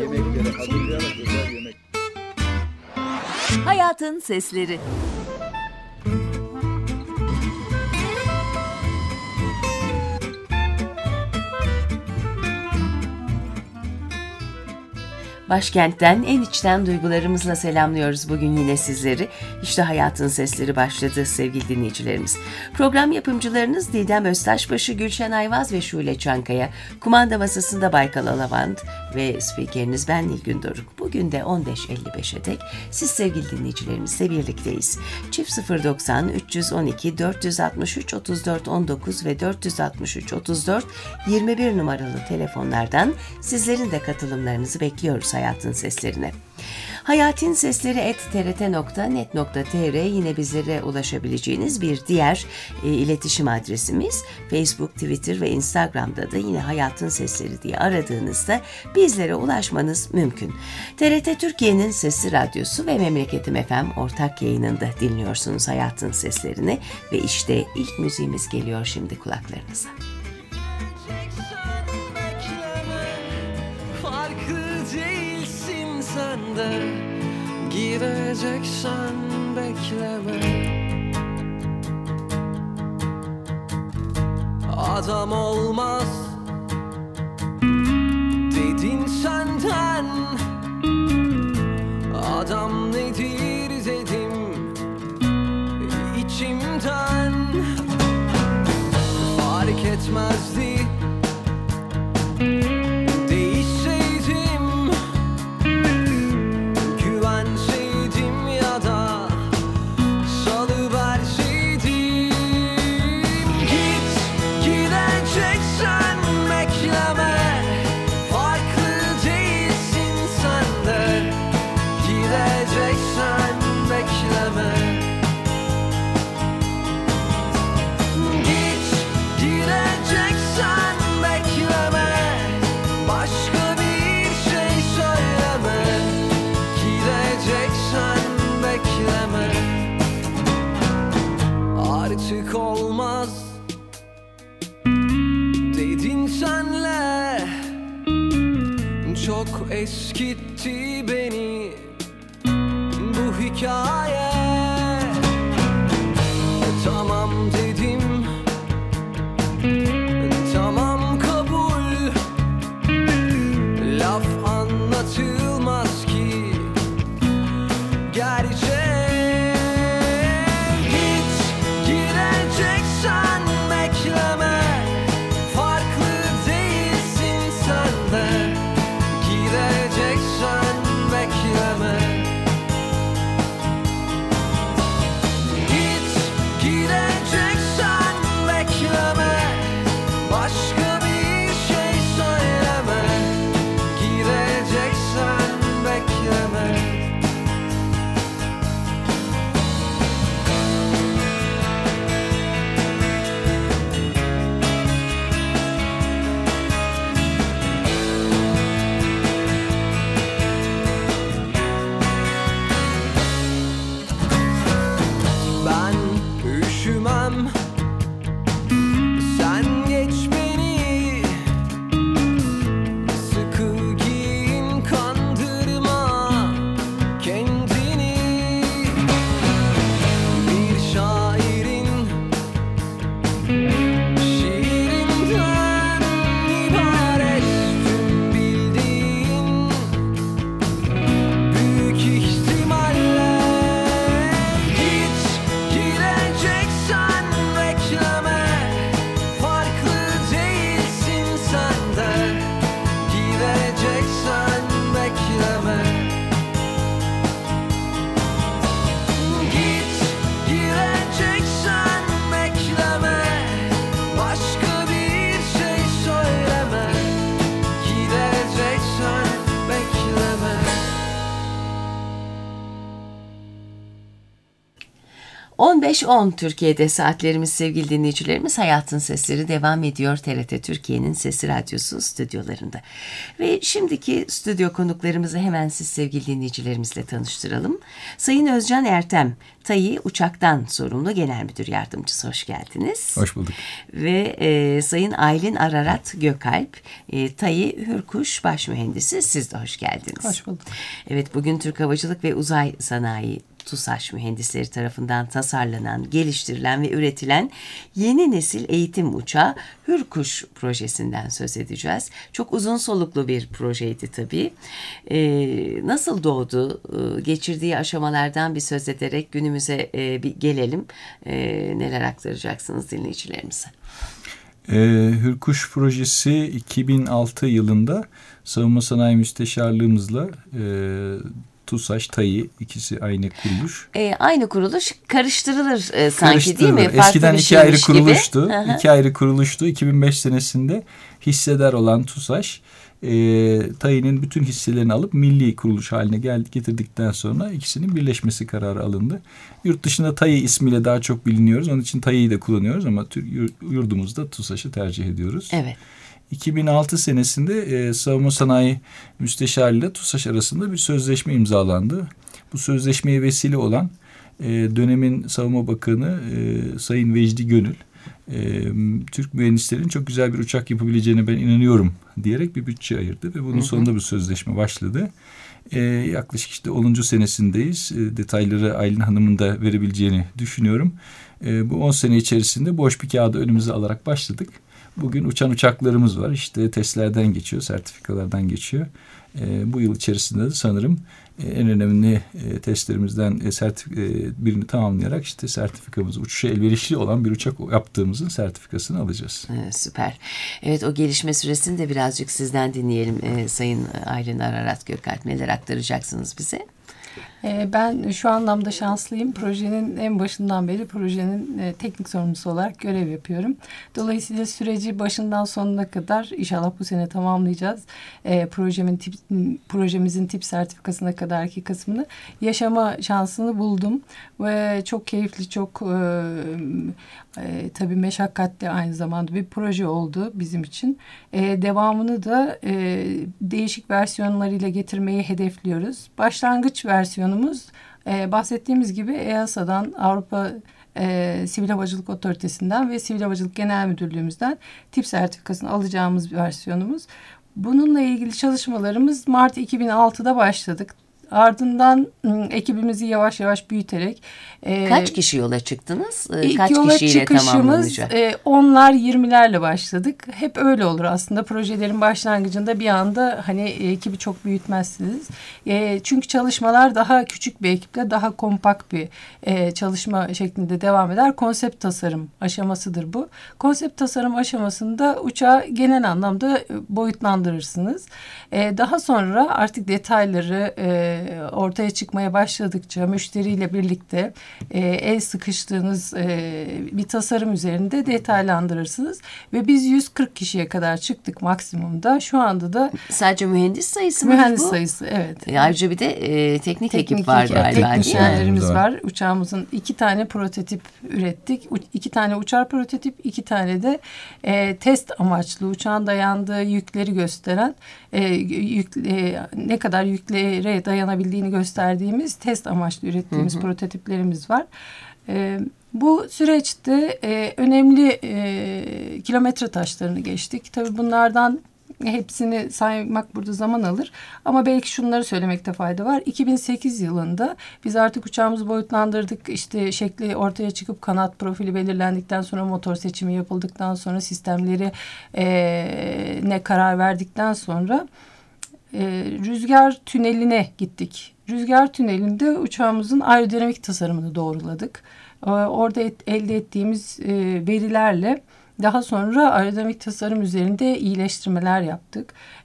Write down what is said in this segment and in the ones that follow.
yemekleri hazırlayarak güzel yemek. Hayatın Sesleri. Başkentten en içten duygularımızla selamlıyoruz bugün yine sizleri. İşte Hayatın Sesleri başladı sevgili dinleyicilerimiz. Program yapımcılarınız Didem Öztaşbaşı, Gülşen Ayvaz ve Şule Çankaya. Kumanda masasında Baykal Alavant ve spikeriniz ben Nilgün Doruk. Bugün de 15.55'e dek siz sevgili dinleyicilerimizle birlikteyiz. Çift 090 312 463 34 19 ve 463 34 21 numaralı telefonlardan sizlerin de katılımlarınızı bekliyoruz Hayatın Seslerine. hayatinSesleri@trt.net.tr yine bizlere ulaşabileceğiniz bir diğer iletişim adresimiz. Facebook, Twitter ve Instagram'da da yine Hayatın Sesleri diye aradığınızda bizlere ulaşmanız mümkün. TRT Türkiye'nin Sesli Radyosu ve Memleketim FM ortak yayınında dinliyorsunuz Hayatın Seslerini ve işte ilk müziğimiz geliyor şimdi kulaklarınıza. Sen de gideceksen bekleme. Adam olmaz dedin senden. Adam nedir dedim içimden. Fark etmezdi olmaz dedin senle. Çok eskitti beni bu hikaye. Tamam dedim, tamam kabul. Laf anlatılmaz ki gerçek. Farklı değilsin sen de gideceksen 15.10 Türkiye'de saatlerimiz sevgili dinleyicilerimiz. Hayatın Sesleri devam ediyor TRT Türkiye'nin Sesi Radyosu stüdyolarında. Ve şimdiki stüdyo konuklarımızı hemen siz sevgili dinleyicilerimizle tanıştıralım. Sayın Özcan Ertem, TAİ Uçak'tan sorumlu Genel Müdür Yardımcısı, hoş geldiniz. Hoş bulduk. Ve Sayın Aylin Ararat Gökalp, TAİ Hürkuş Baş Mühendisi, siz de hoş geldiniz. Hoş bulduk. Evet, bugün Türk Havacılık ve Uzay Sanayi TUSAŞ mühendisleri tarafından tasarlanan, geliştirilen ve üretilen yeni nesil eğitim uçağı Hürkuş projesinden söz edeceğiz. Çok uzun soluklu bir projeydi tabii. Nasıl doğdu? Geçirdiği aşamalardan bir söz ederek günümüze bir gelelim. Neler aktaracaksınız dinleyicilerimize? Hürkuş projesi 2006 yılında Savunma Sanayi Müsteşarlığımızla TUSAŞ, TAİ ikisi aynı kuruluş. Aynı kuruluş karıştırılır sanki, değil mi? Eskiden iki ayrı kuruluştu. Gibi. İki ayrı kuruluştu. 2005 senesinde hissedar olan TUSAŞ, TAİ'nin bütün hisselerini alıp milli kuruluş haline getirdikten sonra ikisinin birleşmesi kararı alındı. Yurt dışında TAİ ismiyle daha çok biliniyoruz. Onun için TAİ'yi de kullanıyoruz ama yurdumuzda TUSAŞ'ı tercih ediyoruz. Evet. 2006 senesinde Savunma Sanayi Müsteşarlığı ile TUSAŞ arasında bir sözleşme imzalandı. Bu sözleşmeye vesile olan dönemin Savunma Bakanı Sayın Vecdi Gönül, Türk mühendislerin çok güzel bir uçak yapabileceğine ben inanıyorum diyerek bir bütçe ayırdı ve bunun sonunda bu sözleşme başladı. Yaklaşık işte 10. senesindeyiz. Detayları Aylin Hanım'ın da verebileceğini düşünüyorum. Bu 10 sene içerisinde boş bir kağıdı önümüze alarak başladık. Bugün uçan uçaklarımız var. İşte testlerden geçiyor, sertifikalardan geçiyor. Bu yıl içerisinde de sanırım en önemli testlerimizden birini tamamlayarak işte sertifikamızı, uçuşa elverişli olan bir uçak yaptığımızın sertifikasını alacağız. Süper. Evet, o gelişme süresini de birazcık sizden dinleyelim Sayın Aylin Ararat Gökalp. Neler aktaracaksınız bize? Ben şu anlamda şanslıyım. Projenin en başından beri projenin teknik sorumlusu olarak görev yapıyorum. Dolayısıyla süreci başından sonuna kadar inşallah bu sene tamamlayacağız. Projemizin tip sertifikasına kadarki kısmını yaşama şansını buldum. Ve çok keyifli, çok tabii meşakkatli aynı zamanda bir proje oldu bizim için. Devamını da değişik versiyonlarıyla getirmeyi hedefliyoruz. Başlangıç versiyonumuz bahsettiğimiz gibi EASA'dan, Avrupa Sivil Havacılık Otoritesi'nden ve Sivil Havacılık Genel Müdürlüğümüzden tip sertifikasını alacağımız versiyonumuz. Bununla ilgili çalışmalarımız Mart 2006'da başladık. Ardından ekibimizi yavaş yavaş büyüterek... Kaç kişi yola çıktınız? Kaç kişiyle tamamlanacak? 10'lar 20'lerle başladık. Hep öyle olur aslında. Projelerin başlangıcında bir anda hani ekibi çok büyütmezsiniz. Çünkü çalışmalar daha küçük bir ekiple daha kompakt bir çalışma şeklinde devam eder. Konsept tasarım aşamasıdır bu. Konsept tasarım aşamasında uçağı genel anlamda boyutlandırırsınız. Daha sonra artık detayları ortaya çıkmaya başladıkça müşteriyle birlikte el sıkıştığınız bir tasarım üzerinde detaylandırırsınız. Ve biz 140 kişiye kadar çıktık maksimumda. Şu anda da... Sadece mühendis sayısı mı bu? Mühendis sayısı, evet. Ayrıca bir de teknik ekip var galiba. Teknisyenlerimiz var. Uçağımızın 2 tane prototip ürettik. 2 tane uçar prototip, 2 tane de test amaçlı uçağın dayandığı yükleri gösteren ne kadar yüklere dayanabildiğini gösterdiğimiz test amaçlı ürettiğimiz prototiplerimiz var. Bu süreçte önemli kilometre taşlarını geçtik. Tabii bunlardan hepsini saymak burada zaman alır. Ama belki şunları söylemekte fayda var. 2008 yılında biz artık uçağımızı boyutlandırdık. İşte şekli ortaya çıkıp kanat profili belirlendikten sonra motor seçimi yapıldıktan sonra sistemleri ne karar verdikten sonra rüzgar tüneline gittik. Rüzgar tünelinde uçağımızın aerodinamik tasarımını doğruladık. Orada elde ettiğimiz verilerle daha sonra aerodinamik tasarım üzerinde iyileştirmeler yaptık.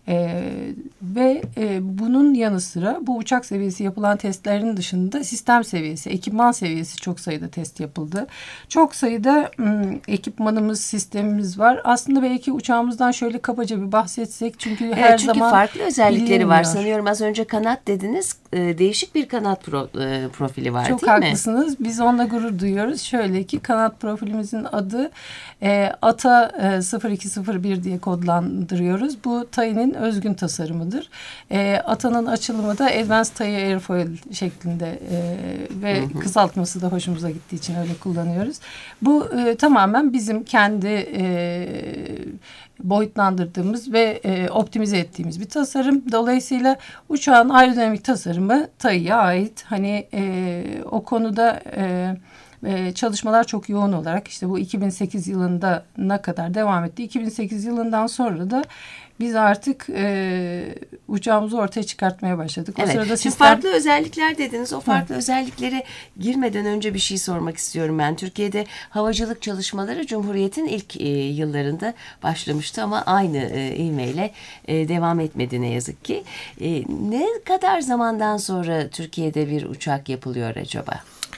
Ve bunun yanı sıra bu uçak seviyesi yapılan testlerin dışında sistem seviyesi, ekipman seviyesi çok sayıda test yapıldı. Çok sayıda ekipmanımız, sistemimiz var. Aslında belki uçağımızdan şöyle kabaca bir bahsetsek. Çünkü her çünkü zaman farklı özellikleri var. bilinmiyor. Sanıyorum az önce kanat dediniz. Değişik bir kanat profili var, çok değil mi? Çok haklısınız. Biz onunla gurur duyuyoruz. Şöyle ki kanat profilimizin adı ATA 0201 diye kodlandırıyoruz. Bu TAI'nin özgün tasarımıdır. ATA'nın açılımı da Advanced TAI Airfoil şeklinde ve kısaltması da hoşumuza gittiği için öyle kullanıyoruz. Bu tamamen bizim kendi boyutlandırdığımız ve optimize ettiğimiz bir tasarım. Dolayısıyla uçağın aerodinamik tasarımı TAI'ye ait. Hani o konuda çalışmalar çok yoğun olarak işte bu 2008 yılında ne kadar devam etti. 2008 yılından sonra da biz artık uçağımızı ortaya çıkartmaya başladık. O sırada Şimdi farklı özellikler dediniz. O farklı özelliklere girmeden önce bir şey sormak istiyorum ben. Türkiye'de havacılık çalışmaları Cumhuriyet'in ilk yıllarında başlamıştı ama aynı ivmeyle devam etmedi ne yazık ki. Ne kadar zamandan sonra Türkiye'de bir uçak yapılıyor acaba?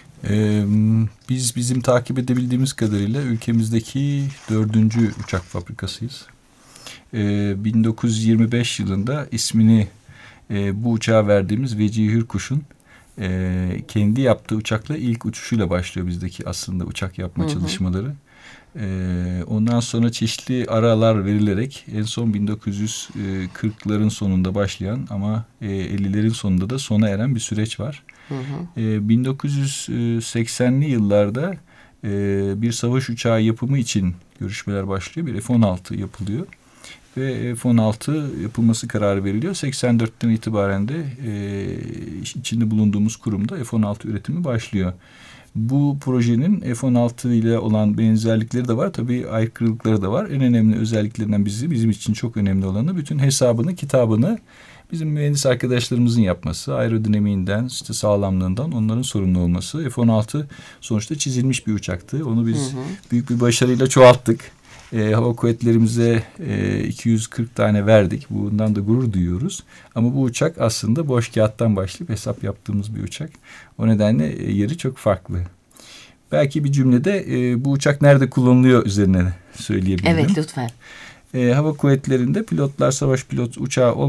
Bizim takip edebildiğimiz kadarıyla ülkemizdeki 4. uçak fabrikasıyız. 1925 yılında ismini bu uçağa verdiğimiz Vecihi Hürkuş'un kendi yaptığı uçakla ilk uçuşuyla başlıyor bizdeki aslında uçak yapma çalışmaları. Ondan sonra çeşitli aralar verilerek en son 1940'ların sonunda başlayan ama 50'lerin sonunda da sona eren bir süreç var. 1980'li yıllarda bir savaş uçağı yapımı için görüşmeler başlıyor. Bir F-16 yapılıyor. Ve F-16 yapılması kararı veriliyor. 84'ten itibaren de içinde bulunduğumuz kurumda F-16 üretimi başlıyor. Bu projenin F-16 ile olan benzerlikleri de var. Tabii aykırılıkları da var. En önemli özelliklerinden bizim için çok önemli olanı bütün hesabını, kitabını bizim mühendis arkadaşlarımızın yapması. Aerodinamiğinden, işte sağlamlığından onların sorumlu olması. F-16 sonuçta çizilmiş bir uçaktı. Onu biz büyük bir başarıyla çoğalttık. Hava kuvvetlerimize 240 tane verdik. Bundan da gurur duyuyoruz. Ama bu uçak aslında boş kağıttan başlayıp hesap yaptığımız bir uçak. O nedenle yeri çok farklı. Belki bir cümlede bu uçak nerede kullanılıyor üzerine söyleyebilirim. Evet, lütfen. Hava kuvvetlerinde pilotlar savaş pilotu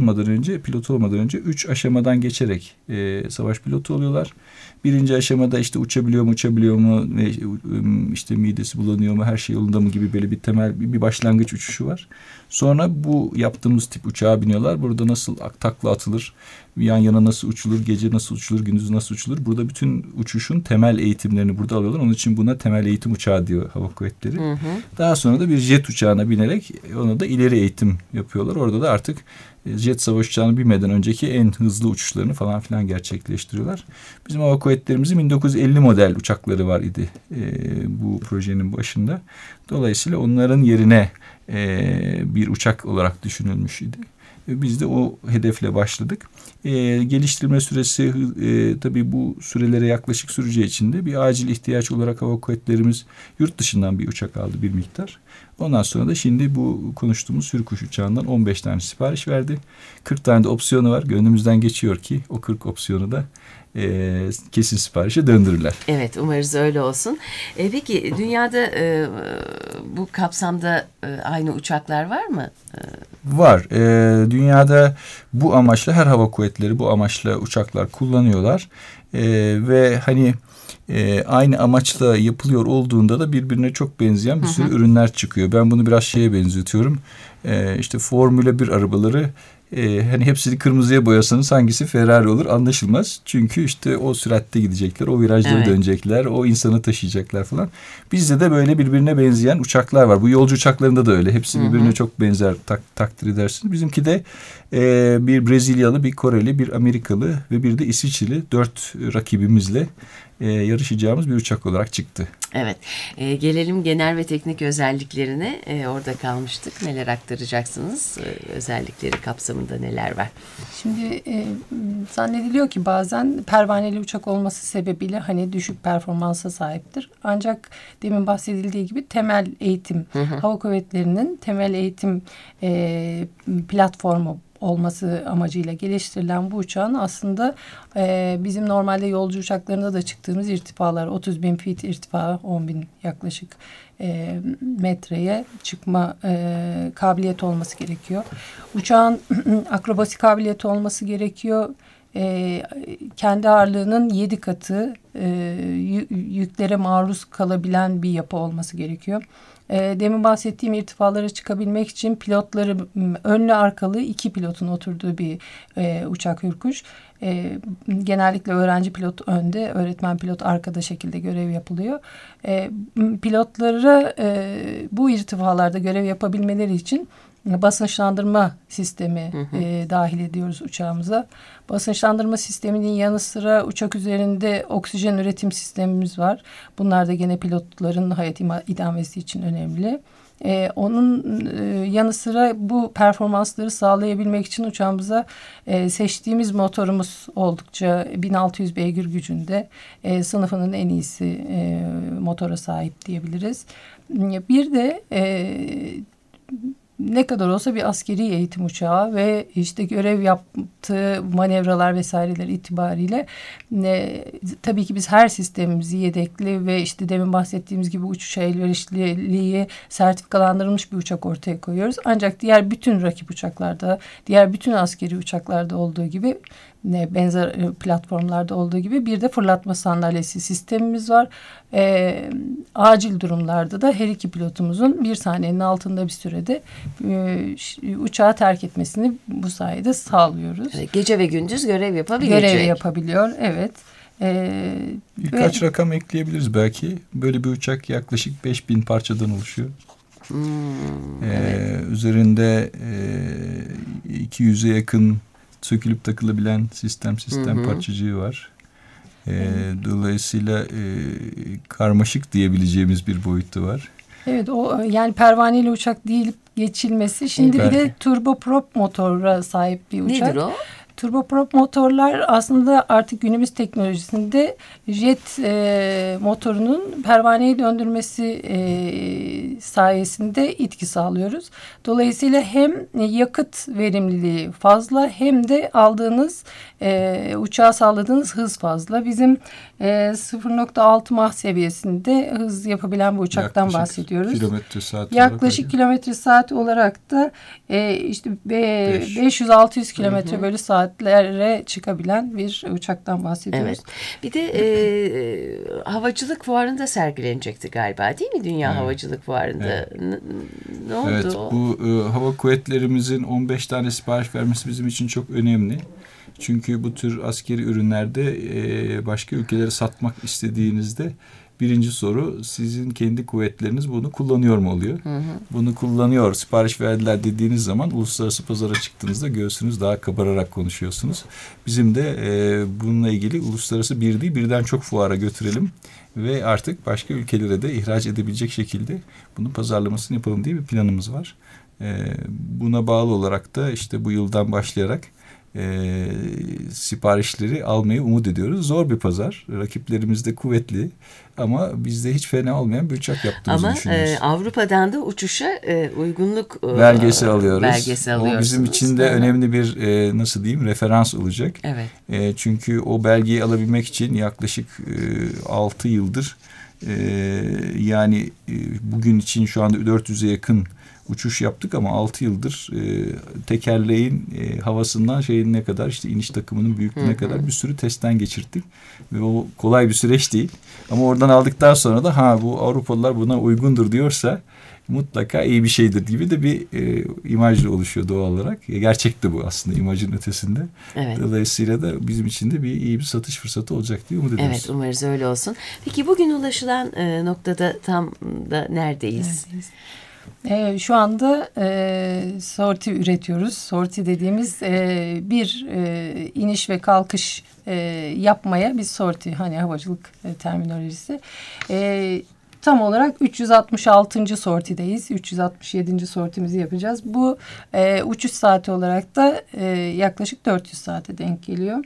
olmadan önce 3 aşamadan geçerek savaş pilotu oluyorlar. Birinci aşamada işte uçabiliyor mu, işte midesi bulanıyor mu, her şey yolunda mı gibi böyle bir temel bir başlangıç uçuşu var. Sonra bu yaptığımız tip uçağa biniyorlar. Burada nasıl takla atılır, yan yana nasıl uçulur, gece nasıl uçulur, gündüz nasıl uçulur. Burada bütün uçuşun temel eğitimlerini burada alıyorlar. Onun için buna temel eğitim uçağı diyor hava kuvvetleri. Daha sonra da bir jet uçağına binerek ona da ileri eğitim yapıyorlar. Orada da artık jet savaş uçağına binmeden önceki en hızlı uçuşlarını falan filan gerçekleştiriyorlar. Bizim hava kuvvetlerimizin 1950 model uçakları var idi bu projenin başında. Dolayısıyla onların yerine bir uçak olarak düşünülmüş idi. Biz de o hedefle başladık. Geliştirme süresi tabii bu sürelere yaklaşık süreceği için de bir acil ihtiyaç olarak hava kuvvetlerimiz yurt dışından bir uçak aldı bir miktar. Ondan sonra da şimdi bu konuştuğumuz Hürkuş uçağından 15 tane sipariş verdi. 40 tane de opsiyonu var. Gönlümüzden geçiyor ki o 40 opsiyonu da kesin siparişe döndürürler. Evet, umarız öyle olsun. Peki dünyada bu kapsamda aynı uçaklar var mı? Var. Dünyada bu amaçla her hava kuvvetleri bu amaçla uçaklar kullanıyorlar. Ve hani aynı amaçla yapılıyor olduğunda da birbirine çok benzeyen bir sürü ürünler çıkıyor. Ben bunu biraz şeye benzetiyorum. İşte Formula 1 arabaları hani hepsini kırmızıya boyasanız hangisi Ferrari olur anlaşılmaz. Çünkü işte o süratte gidecekler, o virajları dönecekler, o insanı taşıyacaklar falan. Bizde de böyle birbirine benzeyen uçaklar var. Bu yolcu uçaklarında da öyle. Hepsi birbirine çok benzer takdir edersiniz. Bizimki de bir Brezilyalı, bir Koreli, bir Amerikalı ve bir de İsviçreli 4 rakibimizle yarışacağımız bir uçak olarak çıktı. Evet. Gelelim genel ve teknik özelliklerine. Orada kalmıştık. Neler aktaracaksınız? Özellikleri kapsamında neler var? Şimdi zannediliyor ki bazen pervaneli uçak olması sebebiyle hani düşük performansa sahiptir. Ancak demin bahsedildiği gibi temel eğitim, hava kuvvetlerinin temel eğitim platformu olması amacıyla geliştirilen bu uçağın aslında bizim normalde yolcu uçaklarında da çıktığımız irtifalar 30.000 feet irtifa 10.000 yaklaşık metreye çıkma kabiliyeti olması gerekiyor. Uçağın akrobasi kabiliyeti olması gerekiyor. Kendi ağırlığının 7 katı yüklere maruz kalabilen bir yapı olması gerekiyor. Demin bahsettiğim irtifalara çıkabilmek için pilotları önlü arkalı 2 pilotun oturduğu bir uçak Hürkuş. Genellikle öğrenci pilot önde, öğretmen pilot arkada şekilde görev yapılıyor. Pilotlara bu irtifalarda görev yapabilmeleri için basınçlandırma sistemi dahil ediyoruz uçağımıza. Basınçlandırma sisteminin yanı sıra uçak üzerinde oksijen üretim sistemimiz var. Bunlar da gene pilotların hayat idamesi için önemli. Onun yanı sıra bu performansları sağlayabilmek için uçağımıza seçtiğimiz motorumuz oldukça 1600 beygir gücünde sınıfının en iyisi motora sahip diyebiliriz. Bir de ne kadar olsa bir askeri eğitim uçağı ve işte görev yaptığı manevralar vesaireler itibariyle tabii ki biz her sistemimizi yedekli ve işte demin bahsettiğimiz gibi uçuşa elverişliliği sertifikalandırılmış bir uçak ortaya koyuyoruz. Ancak diğer bütün rakip uçaklarda, diğer bütün askeri uçaklarda olduğu gibi benzer platformlarda olduğu gibi bir de fırlatma sandalyesi sistemimiz var. Acil durumlarda da her iki pilotumuzun 1 saniyenin altında bir sürede uçağı terk etmesini bu sayede sağlıyoruz. Gece ve gündüz görev yapabilecek. Görev yapabiliyor, evet. Birkaç rakam ekleyebiliriz belki. Böyle bir uçak yaklaşık 5000 parçadan oluşuyor. Evet. Üzerinde 200'e yakın sökülüp takılabilen sistem parçacığı var. Dolayısıyla karmaşık diyebileceğimiz bir boyutu var. Evet, o yani pervaneli uçak deyip geçilmesi. Şimdi bir de turboprop motora sahip bir uçak. Nedir o? Turboprop motorlar aslında artık günümüz teknolojisinde jet motorunun pervaneyi döndürmesi sayesinde itki sağlıyoruz. Dolayısıyla hem yakıt verimliliği fazla hem de aldığınız uçağa sağladığınız hız fazla. Bizim 0.6 Mach seviyesinde hız yapabilen bir uçaktan yaklaşık bahsediyoruz. Yaklaşık kilometre saat olarak da işte 500-600 kilometre bölü saatlere çıkabilen bir uçaktan bahsediyoruz. Evet. Bir de havacılık fuarında sergilenecekti galiba, değil mi? Dünya Havacılık Fuarı'nda. Evet. Ne oldu? Evet, bu hava kuvvetlerimizin 15 tane sipariş vermesi bizim için çok önemli. Çünkü bu tür askeri ürünlerde başka ülkelere satmak istediğinizde birinci soru sizin kendi kuvvetleriniz bunu kullanıyor mu oluyor? Bunu kullanıyor, sipariş verdiler dediğiniz zaman uluslararası pazara çıktığınızda göğsünüz daha kabararak konuşuyorsunuz. Bizim de bununla ilgili uluslararası bir değil birden çok fuara götürelim ve artık başka ülkelere de ihraç edebilecek şekilde bunun pazarlamasını yapalım diye bir planımız var. Buna bağlı olarak da işte bu yıldan başlayarak siparişleri almayı umut ediyoruz. Zor bir pazar. Rakiplerimiz de kuvvetli ama bizde hiç fena olmayan bir uçak yaptığımızı düşünüyoruz. Ama Avrupa'dan da uçuşa uygunluk belgesi alıyoruz. Belgesi o bizim için de önemli bir nasıl diyeyim referans olacak. Evet. Çünkü o belgeyi alabilmek için yaklaşık 6 yıldır yani bugün için şu anda 400'e yakın uçuş yaptık ama 6 yıldır tekerleğin havasından şeyine kadar işte iniş takımının büyüklüğüne kadar bir sürü testten geçirdik. Ve o kolay bir süreç değil. Ama oradan aldıktan sonra da bu Avrupalılar buna uygundur diyorsa mutlaka iyi bir şeydir gibi de bir imajla oluşuyor doğal olarak. Gerçek de bu aslında imajın ötesinde. Evet. Dolayısıyla da bizim için de iyi bir satış fırsatı olacak diye umut ediyoruz. Evet, umarız öyle olsun. Peki bugün ulaşılan noktada tam da neredeyiz? Şu anda sorti üretiyoruz. Sorti dediğimiz bir iniş ve kalkış yapmaya biz sorti havacılık terminolojisi. Tam olarak 366. sortideyiz. 367. sortimizi yapacağız. Bu uçuş saati olarak da yaklaşık 400 saate denk geliyor.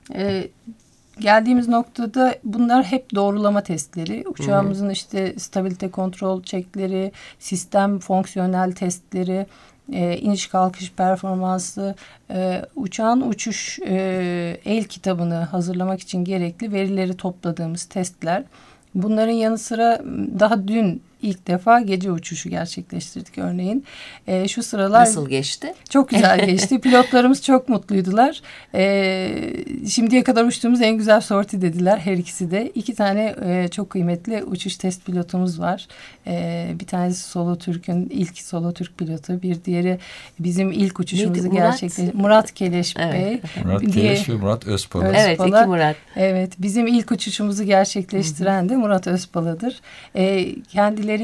Geldiğimiz noktada bunlar hep doğrulama testleri. Uçağımızın işte stabilite kontrol çekleri, sistem fonksiyonel testleri, iniş kalkış performansı, uçağın uçuş el kitabını hazırlamak için gerekli verileri topladığımız testler. Bunların yanı sıra daha dün ilk defa gece uçuşu gerçekleştirdik örneğin. Şu sıralar nasıl geçti? Çok güzel geçti. Pilotlarımız çok mutluydular. Şimdiye kadar uçtuğumuz en güzel sorti dediler her ikisi de. 2 tane çok kıymetli uçuş test pilotumuz var. Bir tanesi Solotürk'ün ilk Solotürk pilotu. Bir diğeri bizim ilk uçuşumuzu gerçekleştirdi. Murat Keleş Bey. Murat Keleş ve Murat Özpala. Evet, iki Murat. Evet, bizim ilk uçuşumuzu gerçekleştiren de Murat Özpala'dır. Kendileriyle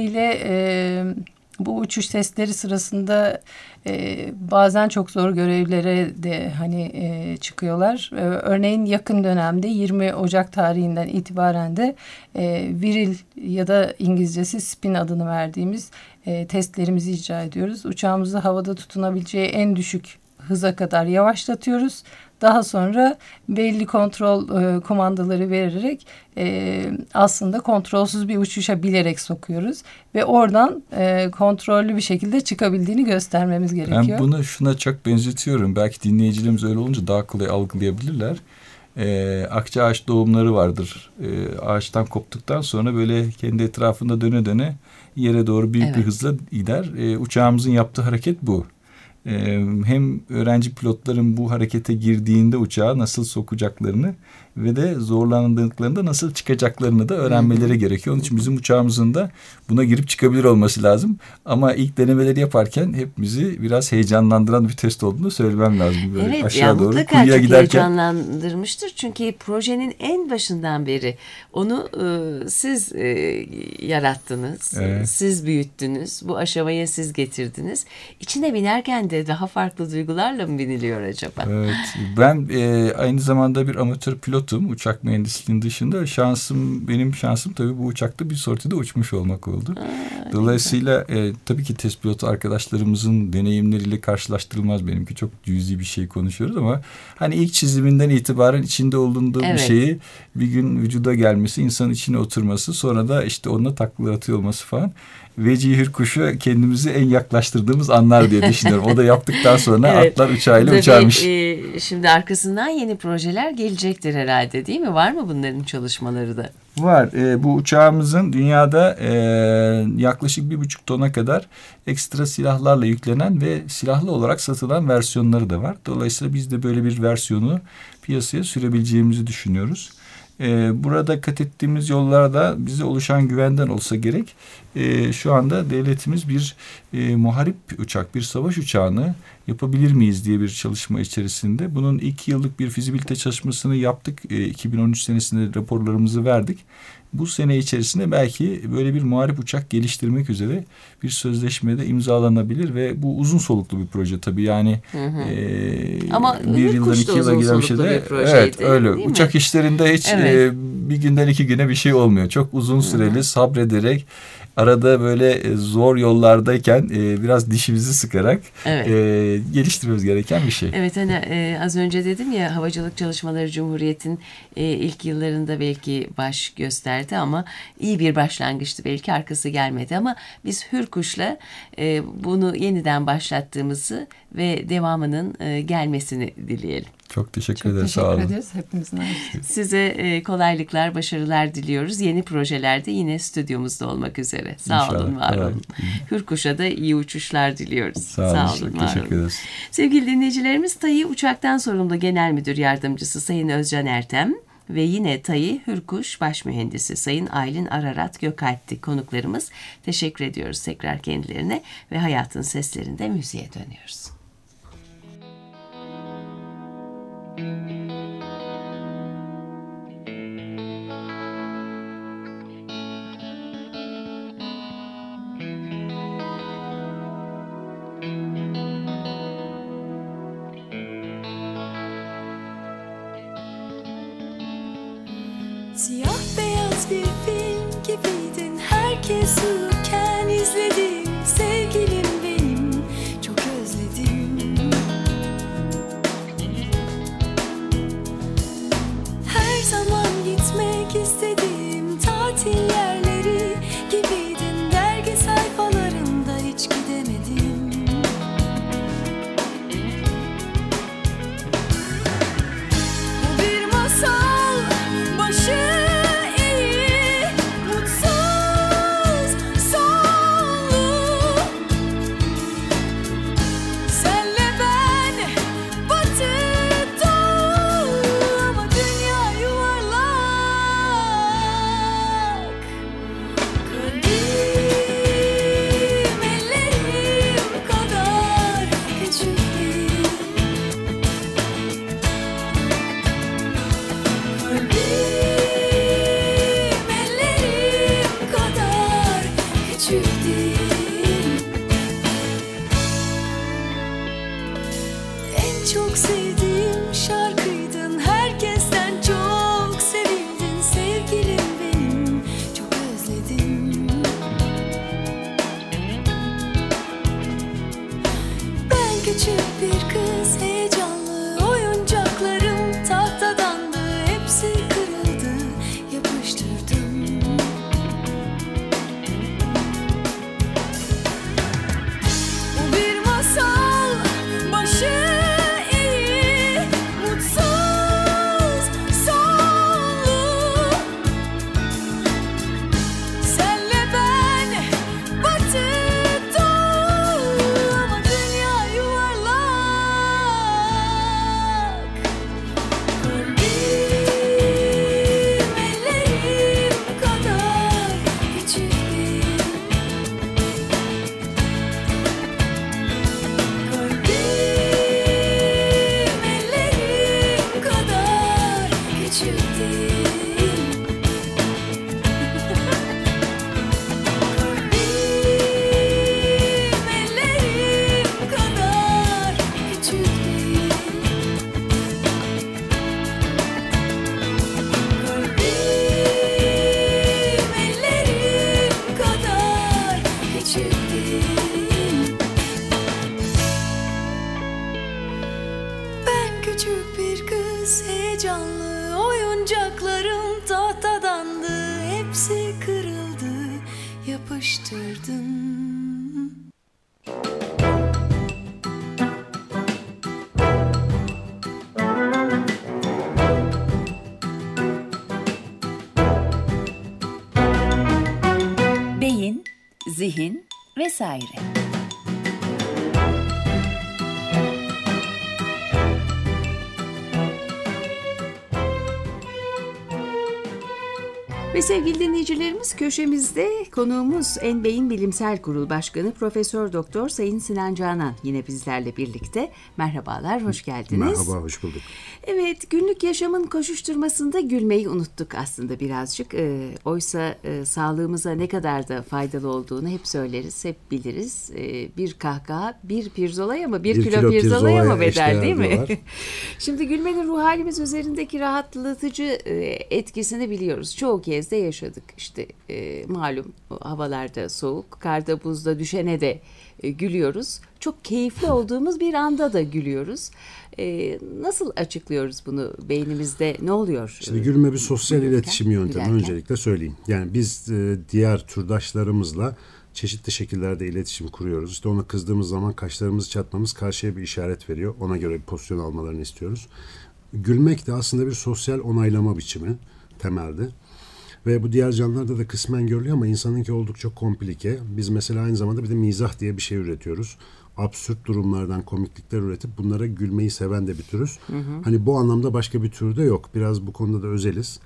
bu uçuş testleri sırasında bazen çok zor görevlere de çıkıyorlar. Örneğin yakın dönemde 20 Ocak tarihinden itibaren de viril ya da İngilizcesi spin adını verdiğimiz testlerimizi icra ediyoruz. Uçağımızı havada tutunabileceği en düşük hıza kadar yavaşlatıyoruz. Daha sonra belli kontrol komandaları vererek aslında kontrolsüz bir uçuşa bilerek sokuyoruz. Ve oradan kontrollü bir şekilde çıkabildiğini göstermemiz gerekiyor. Ben bunu şuna çok benzetiyorum. Belki dinleyicilerimiz öyle olunca daha kolay algılayabilirler. Akçaağaç doğumları vardır. Ağaçtan koptuktan sonra böyle kendi etrafında döne döne yere doğru büyük bir hızla gider. Uçağımızın yaptığı hareket bu. Hem öğrenci pilotların bu harekete girdiğinde uçağı nasıl sokacaklarını ve de zorlandıklarında nasıl çıkacaklarını da öğrenmeleri gerekiyor. Onun için bizim uçağımızın da buna girip çıkabilir olması lazım. Ama ilk denemeleri yaparken hepimizi biraz heyecanlandıran bir test olduğunu söylemem lazım. Böyle evet, aşağı doğru mutlaka kuyuya çok giderken heyecanlandırmıştır. Çünkü projenin en başından beri onu siz yarattınız. Evet. Siz büyüttünüz. Bu aşamaya siz getirdiniz. İçine binerken de daha farklı duygularla mı biniliyor acaba? Evet. Ben aynı zamanda bir amatör pilotum. Uçak mühendisliğinin dışında benim şansım tabii bu uçakta bir sortide uçmuş olmak oldu. Dolayısıyla tabii ki test pilotu arkadaşlarımızın deneyimleriyle karşılaştırılmaz, benimki çok cüzi bir şey konuşuyoruz ama hani ilk çiziminden itibaren içinde olunduğu bir şeyi bir gün vücuda gelmesi, insanın içine oturması, sonra da işte onunla taklalar atıyor olması falan. Vecihi Hürkuş'a kendimizi en yaklaştırdığımız anlar diye düşünüyorum. O da yaptıktan sonra atlar uçağıyla uçarmış. Şimdi arkasından yeni projeler gelecektir herhalde, değil mi? Var mı bunların çalışmaları da? Var. Bu uçağımızın dünyada yaklaşık 1,5 tona kadar ekstra silahlarla yüklenen ve silahlı olarak satılan versiyonları da var. Dolayısıyla biz de böyle bir versiyonu piyasaya sürebileceğimizi düşünüyoruz. Burada kat ettiğimiz yollarda bize oluşan güvenden olsa gerek. Şu anda devletimiz bir muharip uçak, bir savaş uçağını yapabilir miyiz diye bir çalışma içerisinde. Bunun 2 yıllık bir fizibilite çalışmasını yaptık. 2013 senesinde raporlarımızı verdik. Bu sene içerisinde belki böyle bir muharip uçak geliştirmek üzere bir sözleşmede imzalanabilir ve bu uzun soluklu bir proje tabii, yani ama bir yıldan 2 yıla giden bir şey de. Evet, öyle. Uçak işlerinde hiç bir günden 2 güne bir şey olmuyor. Çok uzun süreli sabrederek, arada böyle zor yollardayken biraz dişimizi sıkarak geliştirmemiz gereken bir şey. Evet, hani az önce dedim ya, havacılık çalışmaları Cumhuriyet'in ilk yıllarında belki baş gösterdi ama iyi bir başlangıçtı, belki arkası gelmedi ama biz Hürkuş'la bunu yeniden başlattığımızı ve devamının gelmesini dileyelim. Çok teşekkür ederiz. Sağ olun. Teşekkür ederiz hepimizin. Size kolaylıklar, başarılar diliyoruz. Yeni projelerde yine stüdyomuzda olmak üzere. Sağ olun, var olun. Hürkuş'a da iyi uçuşlar diliyoruz. Sağ olun, çok teşekkür ederiz. Sevgili dinleyicilerimiz, TAİ Uçaktan Sorumlu Genel Müdür Yardımcısı Sayın Özcan Ertem ve yine TAİ Hürkuş Baş Mühendisi Sayın Aylin Ararat Gökalp'ti konuklarımız. Teşekkür ediyoruz tekrar kendilerine ve Hayatın Seslerinde müziğe dönüyoruz. Siyah beyaz bir film gibiydin, herkes uyurken izledim. Sevgilim benim, çok özledim. Her zaman gitmek istedim, tatil yerleri gibiydin. Dergi sayfalarında hiç gidemedim. yapıştırdın. Beyin, zihin vesaire. Ve sevgili dinleyicilerimiz, köşemizde konuğumuz Enbeyin Bilimsel Kurul Başkanı Profesör Doktor Sayın Sinan Canan yine bizlerle birlikte. Merhabalar, hoş geldiniz. Merhaba, hoş bulduk. Evet, günlük yaşamın koşuşturmasında gülmeyi unuttuk aslında birazcık. Oysa sağlığımıza ne kadar da faydalı olduğunu hep söyleriz, hep biliriz. Bir kahkaha, bir pirzolaya mı, bir kilo pirzolaya mı bedel, değil mi? Şimdi gülmenin ruh halimiz üzerindeki rahatlatıcı etkisini biliyoruz. Çoğu kez de yaşadık. İşte malum havalarda soğuk, karda buzda düşene de gülüyoruz. Çok keyifli olduğumuz bir anda da gülüyoruz. Nasıl açıklıyoruz bunu beynimizde? Ne oluyor? Şimdi gülme bir sosyal iletişim yöntemi, öncelikle söyleyeyim. Yani biz diğer türdaşlarımızla çeşitli şekillerde iletişim kuruyoruz. İşte ona kızdığımız zaman kaşlarımızı çatmamız karşıya bir işaret veriyor. Ona göre bir pozisyon almalarını istiyoruz. Gülmek de aslında bir sosyal onaylama biçimi temelde. Ve bu diğer canlılarda da kısmen görülüyor ama insanınki oldukça komplike. Biz mesela aynı zamanda bir de mizah diye bir şey üretiyoruz. Absürt durumlardan komiklikler üretip bunlara gülmeyi seven de bir türüz. Hani bu anlamda başka bir türde yok. Biraz bu konuda da özeliz.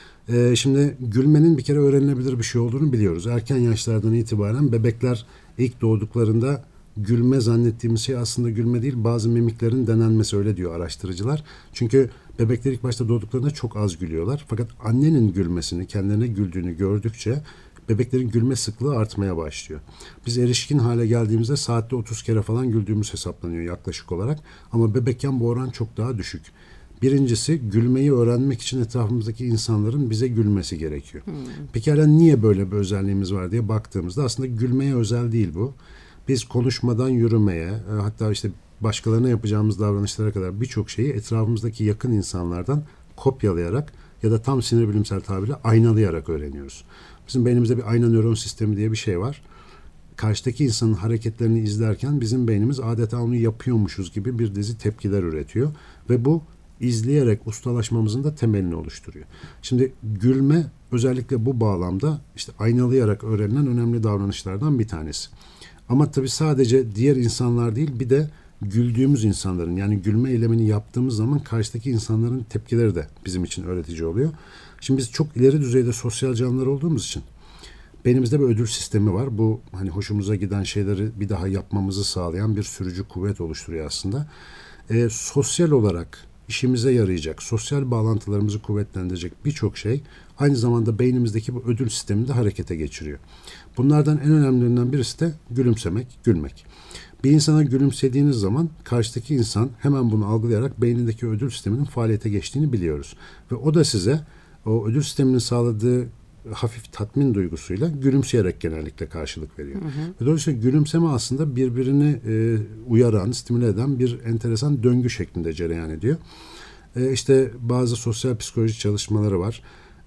Şimdi gülmenin bir kere öğrenilebilir bir şey olduğunu biliyoruz. Erken yaşlardan itibaren bebekler ilk doğduklarında gülme zannettiğimiz şey aslında gülme değil, bazı mimiklerin denenmesi, öyle diyor araştırıcılar. Çünkü bebekler ilk başta doğduklarında çok az gülüyorlar. Fakat annenin gülmesini, kendilerine güldüğünü gördükçe bebeklerin gülme sıklığı artmaya başlıyor. Biz erişkin hale geldiğimizde saatte 30 kere falan güldüğümüz hesaplanıyor yaklaşık olarak. Ama bebekken bu oran çok daha düşük. Birincisi, gülmeyi öğrenmek için etrafımızdaki insanların bize gülmesi gerekiyor. Peki hala niye böyle bir özelliğimiz var diye baktığımızda aslında gülmeye özel değil bu. Biz konuşmadan yürümeye, hatta işte başkalarına yapacağımız davranışlara kadar birçok şeyi etrafımızdaki yakın insanlardan kopyalayarak ya da tam sinir bilimsel tabirle aynalayarak öğreniyoruz. Bizim beynimizde bir ayna nöron sistemi diye bir şey var. Karşıdaki insanın hareketlerini izlerken bizim beynimiz adeta onu yapıyormuşuz gibi bir dizi tepkiler üretiyor ve bu izleyerek ustalaşmamızın da temelini oluşturuyor. Şimdi gülme özellikle bu bağlamda işte aynalayarak öğrenilen önemli davranışlardan bir tanesi. Ama tabii sadece diğer insanlar değil, bir de güldüğümüz insanların, yani gülme eylemini yaptığımız zaman karşıdaki insanların tepkileri de bizim için öğretici oluyor. Şimdi biz çok ileri düzeyde sosyal canlılar olduğumuz için beynimizde bir ödül sistemi var. Bu hani hoşumuza giden şeyleri bir daha yapmamızı sağlayan bir sürücü kuvvet oluşturuyor aslında. Sosyal olarak işimize yarayacak, sosyal bağlantılarımızı kuvvetlendirecek birçok şey aynı zamanda beynimizdeki bu ödül sistemini de harekete geçiriyor. Bunlardan en önemlilerinden birisi de gülümsemek, gülmek. Bir insana gülümsediğiniz zaman karşıdaki insan hemen bunu algılayarak beynindeki ödül sisteminin faaliyete geçtiğini biliyoruz. Ve o da size o ödül sisteminin sağladığı hafif tatmin duygusuyla gülümseyerek genellikle karşılık veriyor. Ve dolayısıyla gülümseme aslında birbirini uyaran, stimüle eden bir enteresan döngü şeklinde cereyan ediyor. İşte bazı sosyal psikoloji çalışmaları var.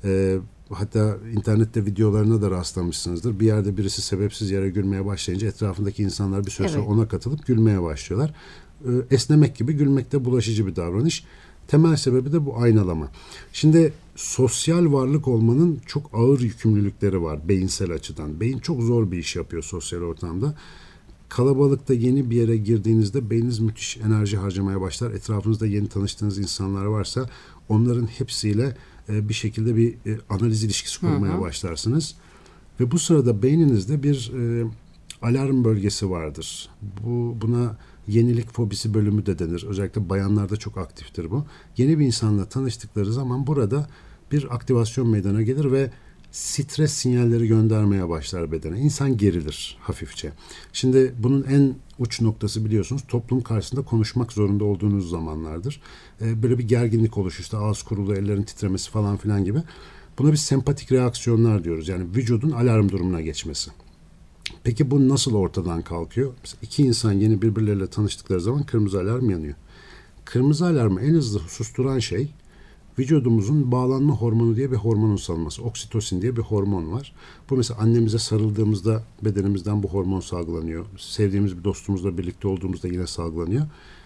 Hatta internette videolarına da rastlamışsınızdır. Bir yerde birisi sebepsiz yere gülmeye başlayınca etrafındaki insanlar bir süre sonra ona katılıp gülmeye başlıyorlar. Esnemek gibi gülmek de bulaşıcı bir davranış. Temel sebebi de bu aynalama. Şimdi sosyal varlık olmanın çok ağır yükümlülükleri var beyinsel açıdan. Beyin çok zor bir iş yapıyor sosyal ortamda. Kalabalıkta yeni bir yere girdiğinizde beyniniz müthiş enerji harcamaya başlar. Etrafınızda yeni tanıştığınız insanlar varsa onların hepsiyle bir şekilde bir analiz ilişkisi kurmaya başlarsınız. Ve bu sırada beyninizde bir alarm bölgesi vardır. Buna yenilik fobisi bölümü de denir. Özellikle bayanlarda çok aktiftir bu. Yeni bir insanla tanıştıkları zaman burada bir aktivasyon meydana gelir ve stres sinyalleri göndermeye başlar bedene. İnsan gerilir hafifçe. Şimdi bunun en uç noktası biliyorsunuz toplum karşısında konuşmak zorunda olduğunuz zamanlardır. Böyle bir gerginlik oluşur. İşte ağız kurulu, ellerin titremesi falan filan gibi. Buna biz sempatik reaksiyonlar diyoruz. Yani vücudun alarm durumuna geçmesi. Peki bu nasıl ortadan kalkıyor? Mesela iki insan yeni birbirleriyle tanıştıkları zaman kırmızı alarm yanıyor. Kırmızı alarmı en hızlı susturan şey vücudumuzun bağlanma hormonu diye bir hormonun salınması. Oksitosin diye bir hormon var. Bu mesela annemize sarıldığımızda bedenimizden bu hormon salgılanıyor. Sevdiğimiz bir dostumuzla birlikte olduğumuzda yine salgılanıyor.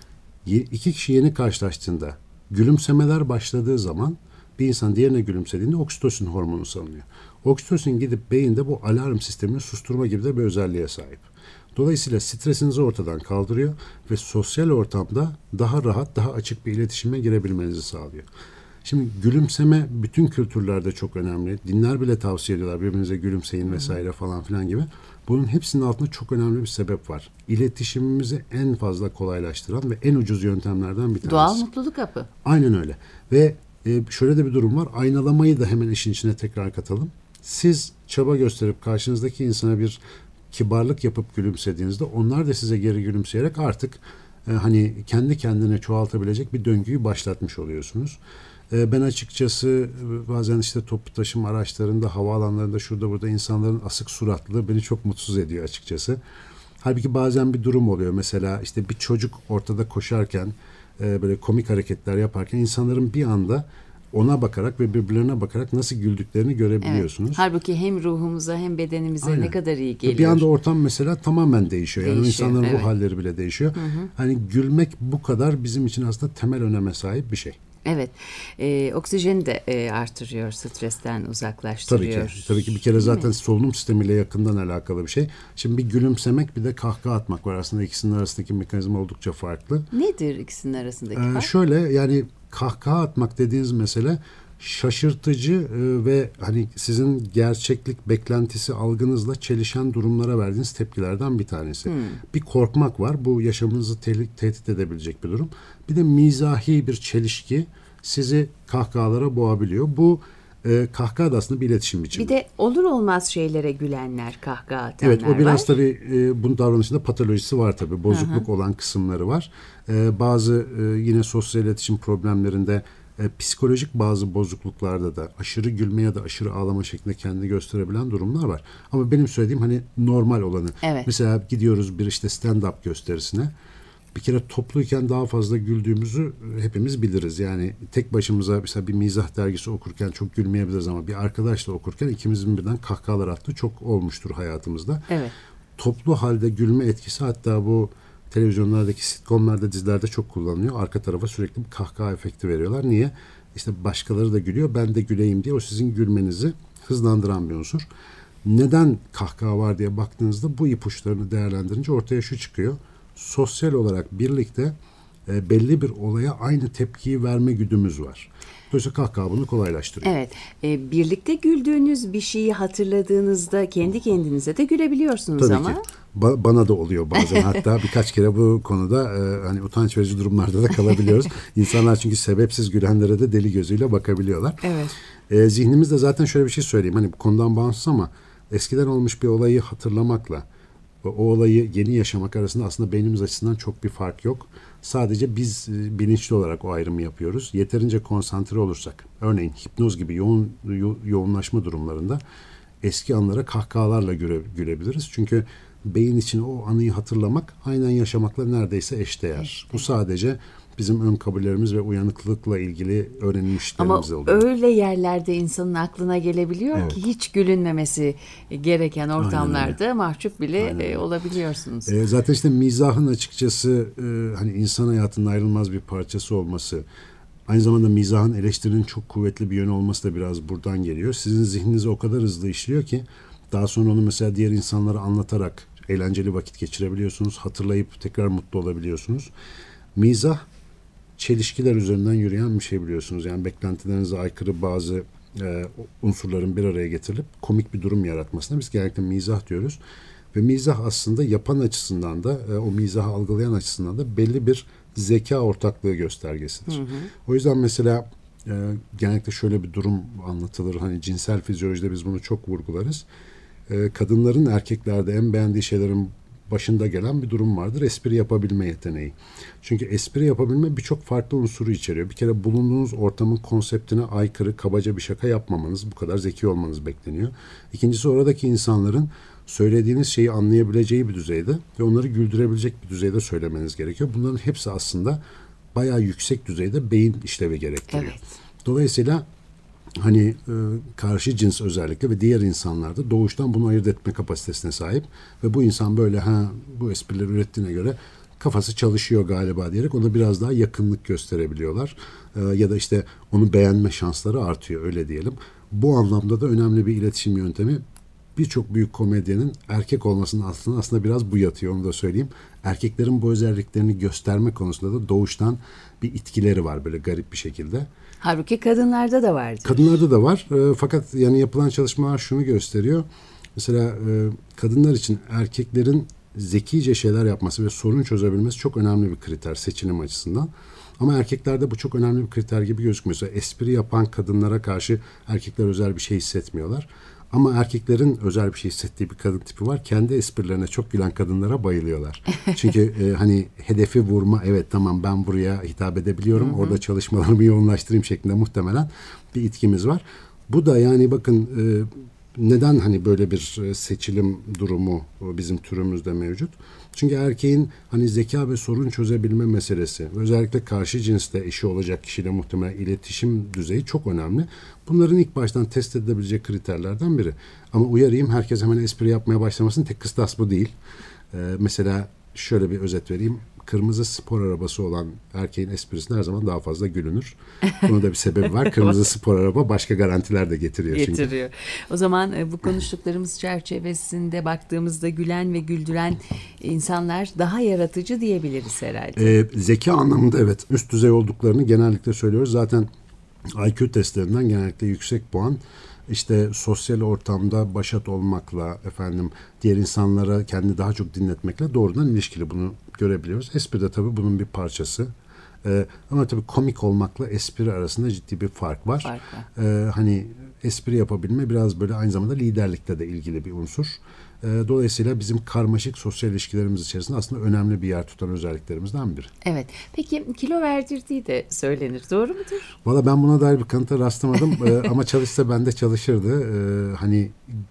İki kişi yeni karşılaştığında gülümsemeler başladığı zaman bir insan diğerine gülümsediğinde oksitosin hormonu salınıyor. Oksitosin gidip beyinde bu alarm sistemini susturma gibi de bir özelliğe sahip. Dolayısıyla stresinizi ortadan kaldırıyor ve sosyal ortamda daha rahat, daha açık bir iletişime girebilmenizi sağlıyor. Şimdi gülümseme bütün kültürlerde çok önemli. Dinler bile tavsiye ediyorlar birbirinize gülümseyin vesaire falan filan gibi. Bunun hepsinin altında çok önemli bir sebep var. İletişimimizi en fazla kolaylaştıran ve en ucuz yöntemlerden bir tanesi. Doğal mutluluk hapı. Aynen öyle. Ve şöyle de bir durum var. Aynalamayı da hemen işin içine tekrar katalım. Siz çaba gösterip karşınızdaki insana bir kibarlık yapıp gülümsediğinizde onlar da size geri gülümseyerek artık hani kendi kendine çoğaltabilecek bir döngüyü başlatmış oluyorsunuz. Ben açıkçası bazen işte toplu taşıma araçlarında, havaalanlarında, şurada burada insanların asık suratlılığı beni çok mutsuz ediyor açıkçası. Halbuki bazen bir durum oluyor. Mesela işte bir çocuk ortada koşarken böyle komik hareketler yaparken insanların bir anda ona bakarak ve birbirlerine bakarak nasıl güldüklerini görebiliyorsunuz. Evet. Halbuki hem ruhumuza hem bedenimize Aynen. ne kadar iyi geliyor. Bir anda ortam mesela tamamen değişiyor. Yani insanların evet. ruh halleri bile değişiyor. Hani gülmek bu kadar bizim için aslında temel öneme sahip bir şey. Evet. Oksijeni de artırıyor, stresten uzaklaştırıyor. Tabii ki bir kere zaten solunum sistemiyle yakından alakalı bir şey. Şimdi bir gülümsemek bir de kahkaha atmak var. Aslında ikisinin arasındaki mekanizma oldukça farklı. Nedir ikisinin arasındaki fark? Şöyle yani kahkaha atmak dediğiniz mesele şaşırtıcı ve hani sizin gerçeklik beklentisi algınızla çelişen durumlara verdiğiniz tepkilerden bir tanesi. Bir korkmak var. Bu yaşamınızı tehdit edebilecek bir durum. Bir de mizahi bir çelişki sizi kahkahalara boğabiliyor. Bu kahkaha da aslında bir iletişim biçimi. Bir de olur olmaz şeylere gülenler, kahkaha atanlar Evet, o biraz var. tabii bunun davranışında patolojisi var tabii. Bozukluk olan kısımları var. Bazı yine sosyal iletişim problemlerinde psikolojik bazı bozukluklarda da aşırı gülme ya da aşırı ağlama şeklinde kendini gösterebilen durumlar var. Ama benim söylediğim hani normal olanı. Evet. Mesela gidiyoruz bir işte stand-up gösterisine. Bir kere topluyken daha fazla güldüğümüzü hepimiz biliriz. Yani tek başımıza mesela bir mizah dergisi okurken çok gülmeyebiliriz ama bir arkadaşla okurken ikimizin birden kahkahalar attığı çok olmuştur hayatımızda. Evet. Toplu halde gülme etkisi hatta bu televizyonlardaki sitcomlarda, dizilerde çok kullanılıyor. Arka tarafa sürekli bir kahkaha efekti veriyorlar. Niye? İşte başkaları da gülüyor, ben de güleyim diye o sizin gülmenizi hızlandıran bir unsur. Neden kahkaha var diye baktığınızda bu ipuçlarını değerlendirince ortaya şu çıkıyor. Sosyal olarak birlikte belli bir olaya aynı tepkiyi verme güdümüz var. Dolayısıyla kahkaha bunu kolaylaştırıyor. Evet. Birlikte güldüğünüz bir şeyi hatırladığınızda kendi kendinize de gülebiliyorsunuz Tabii ama. ki. Bana da oluyor bazen. Hatta birkaç kere bu konuda hani utanç verici durumlarda da kalabiliyoruz. İnsanlar çünkü sebepsiz gülenlere de deli gözüyle bakabiliyorlar. Evet. Zihnimizde zaten şöyle bir şey söyleyeyim. Hani bu konudan bağımsız ama eskiden olmuş bir olayı hatırlamakla ve o olayı yeni yaşamak arasında aslında beynimiz açısından çok bir fark yok. Sadece biz bilinçli olarak o ayrımı yapıyoruz. Yeterince konsantre olursak, örneğin hipnoz gibi yoğunlaşma durumlarında eski anlara kahkahalarla gülebiliriz. Çünkü beyin için o anıyı hatırlamak aynen yaşamakla neredeyse eşdeğer. Bu sadece bizim ön kabullerimiz ve uyanıklıkla ilgili öğrenilmişlerimiz Ama oluyor. öyle yerlerde insanın aklına gelebiliyor ki hiç gülünmemesi gereken ortamlarda mahcup bile olabiliyorsunuz. Zaten işte mizahın açıkçası hani insan hayatının ayrılmaz bir parçası olması, aynı zamanda mizahın eleştirinin çok kuvvetli bir yönü olması da biraz buradan geliyor. Sizin zihninize o kadar hızlı işliyor ki daha sonra onu mesela diğer insanlara anlatarak eğlenceli vakit geçirebiliyorsunuz. Hatırlayıp tekrar mutlu olabiliyorsunuz. Mizah çelişkiler üzerinden yürüyen bir şey biliyorsunuz. Yani beklentilerinize aykırı bazı unsurların bir araya getirilip komik bir durum yaratmasına biz genellikle mizah diyoruz. Ve mizah aslında yapan açısından da o mizahı algılayan açısından da belli bir zeka ortaklığı göstergesidir. O yüzden mesela genellikle şöyle bir durum anlatılır. Hani cinsel fizyolojide biz bunu çok vurgularız. Kadınların erkeklerde en beğendiği şeylerin başında gelen bir durum vardır. Espri yapabilme yeteneği. Çünkü espri yapabilme birçok farklı unsuru içeriyor. Bir kere bulunduğunuz ortamın konseptine aykırı, kabaca bir şaka yapmamanız, bu kadar zeki olmanız bekleniyor. İkincisi oradaki insanların söylediğiniz şeyi anlayabileceği bir düzeyde ve onları güldürebilecek bir düzeyde söylemeniz gerekiyor. Bunların hepsi aslında bayağı yüksek düzeyde beyin işlevi gerektiriyor. Evet. Dolayısıyla hani karşı cins özellikle ve diğer insanlar da doğuştan bunu ayırt etme kapasitesine sahip ve bu insan böyle bu esprileri ürettiğine göre kafası çalışıyor galiba diyerek ona biraz daha yakınlık gösterebiliyorlar. Ya da işte onu beğenme şansları artıyor, öyle diyelim. Bu anlamda da önemli bir iletişim yöntemi. Birçok büyük komedyenin erkek olmasının aslında biraz bu yatıyor, onu da söyleyeyim. Erkeklerin bu özelliklerini gösterme konusunda da doğuştan bir itkileri var böyle garip bir şekilde. Halbuki kadınlarda da vardır. Kadınlarda da var. Fakat yani yapılan çalışmalar şunu gösteriyor. Mesela kadınlar için erkeklerin zekice şeyler yapması ve sorun çözebilmesi çok önemli bir kriter seçilim açısından. Ama erkeklerde bu çok önemli bir kriter gibi gözükmüyor. Mesela espri yapan kadınlara karşı erkekler özel bir şey hissetmiyorlar. Ama erkeklerin özel bir şey hissettiği bir kadın tipi var. Kendi esprilerine çok gülen kadınlara bayılıyorlar. Çünkü hani hedefi vurma, evet tamam ben buraya hitap edebiliyorum. Orada çalışmalarımı yoğunlaştırayım şeklinde muhtemelen bir itkimiz var. Bu da yani bakın neden hani böyle bir seçilim durumu bizim türümüzde mevcut? Çünkü erkeğin hani zeka ve sorun çözebilme meselesi, özellikle karşı cinste eşi olacak kişiyle muhtemelen iletişim düzeyi çok önemli. Bunların ilk baştan test edilebilecek kriterlerden biri. Ama uyarayım, herkes hemen espri yapmaya başlamasın. Tek kıstas bu değil. Mesela şöyle bir özet vereyim. Kırmızı spor arabası olan erkeğin esprisine her zaman daha fazla gülünür. Bunun da bir sebebi var. Kırmızı spor araba başka garantiler de getiriyor çünkü. O zaman bu konuştuklarımız çerçevesinde baktığımızda gülen ve güldüren insanlar daha yaratıcı diyebiliriz herhalde. Zeka anlamında evet üst düzey olduklarını genellikle söylüyoruz. Zaten IQ testlerinden genellikle yüksek puan işte sosyal ortamda başat olmakla, diğer insanlara kendini daha çok dinletmekle doğrudan ilişkili, bunu görebiliyoruz. Espri de tabii bunun bir parçası. Ama tabii komik olmakla espri arasında ciddi bir fark var. Hani espri yapabilme biraz böyle aynı zamanda liderlikle de ilgili bir unsur. Dolayısıyla bizim karmaşık sosyal ilişkilerimiz içerisinde aslında önemli bir yer tutan özelliklerimizden biri. Evet. Peki kilo verdirdiği de söylenir. Doğru mudur? Valla ben buna dair bir kanıta rastlamadım. Ama çalışsa bende çalışırdı. Hani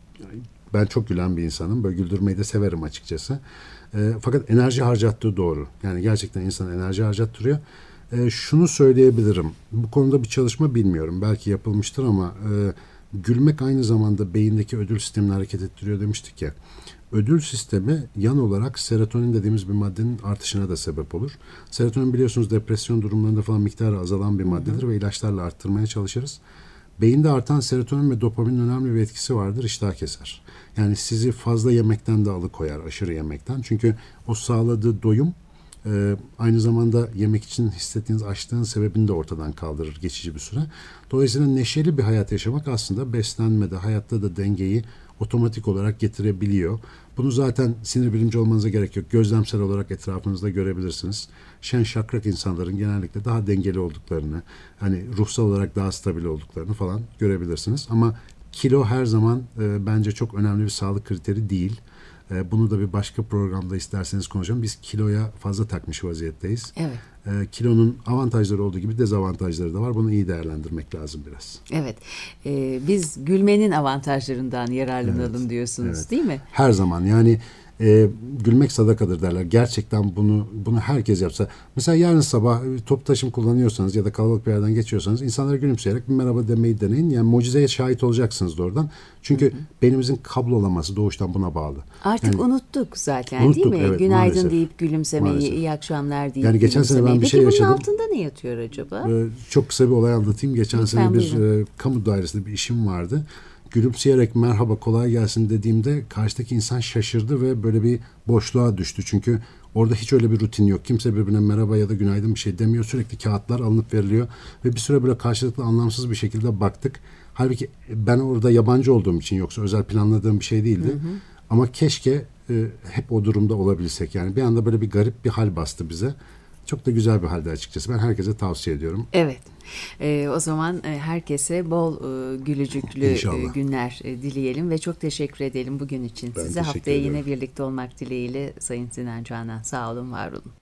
ben çok gülen bir insanım. Böyle güldürmeyi de severim açıkçası. Fakat enerji harcattığı doğru. Yani gerçekten insan enerji harcattırıyor. Şunu söyleyebilirim. Bu konuda bir çalışma bilmiyorum. Belki yapılmıştır ama gülmek aynı zamanda beyindeki ödül sistemini hareket ettiriyor demiştik ya. Ödül sistemi yan olarak serotonin dediğimiz bir maddenin artışına da sebep olur. Serotonin biliyorsunuz depresyon durumlarında falan miktarı azalan bir maddedir ve ilaçlarla arttırmaya çalışırız. Beyinde artan serotonin ve dopaminin önemli bir etkisi vardır. İştah keser. Yani sizi fazla yemekten de alıkoyar, aşırı yemekten. Çünkü o sağladığı doyum aynı zamanda yemek için hissettiğiniz açlığın sebebini de ortadan kaldırır geçici bir süre. Dolayısıyla neşeli bir hayat yaşamak aslında beslenmede, hayatta da dengeyi otomatik olarak getirebiliyor. Bunu zaten sinir bilimci olmanıza gerek yok. Gözlemsel olarak etrafınızda görebilirsiniz. Şen şakrak insanların genellikle daha dengeli olduklarını, hani ruhsal olarak daha stabil olduklarını falan görebilirsiniz. Ama kilo her zaman bence çok önemli bir sağlık kriteri değil. Bunu da bir başka programda isterseniz konuşalım. Biz kiloya fazla takmış vaziyetteyiz. Evet. Kilonun avantajları olduğu gibi dezavantajları da var. Bunu iyi değerlendirmek lazım biraz. Evet. Biz gülmenin avantajlarından yararlanalım diyorsunuz, evet. Değil mi? Her zaman yani gülmek sadakadır derler. Gerçekten bunu herkes yapsa. Mesela yarın sabah toplu taşım kullanıyorsanız ya da kalabalık bir yerden geçiyorsanız insanlara gülümseyerek bir merhaba demeyi deneyin. Yani mucizeye şahit olacaksınız da oradan. Çünkü beynimizin kablolaması doğuştan buna bağlı. Artık unuttuk zaten değil mi? Evet, Günaydın maalesef. deyip gülümsemeyi, Maalesef. iyi akşamlar deyip yani geçen sene ben bir şey Peki yaşadım. bunun altında ne yatıyor acaba? Çok kısa bir olay anlatayım. Geçen Lütfen sene bir buyurun. kamu dairesinde bir işim vardı. Gülümseyerek merhaba kolay gelsin dediğimde karşıdaki insan şaşırdı ve böyle bir boşluğa düştü. Çünkü orada hiç öyle bir rutin yok. Kimse birbirine merhaba ya da günaydın bir şey demiyor. Sürekli kağıtlar alınıp veriliyor. Ve bir süre böyle karşılıklı anlamsız bir şekilde baktık. Halbuki ben orada yabancı olduğum için, yoksa özel planladığım bir şey değildi. Ama keşke hep o durumda olabilsek. Yani bir anda böyle bir garip bir hal bastı bize. Çok da güzel bir halde açıkçası. Ben herkese tavsiye ediyorum. Evet. O zaman herkese bol gülücüklü İnşallah. günler dileyelim ve çok teşekkür edelim bugün için. Ben Size teşekkür haftaya ediyorum. yine birlikte olmak dileğiyle Sayın Sinan Canan. Sağ olun, var olun.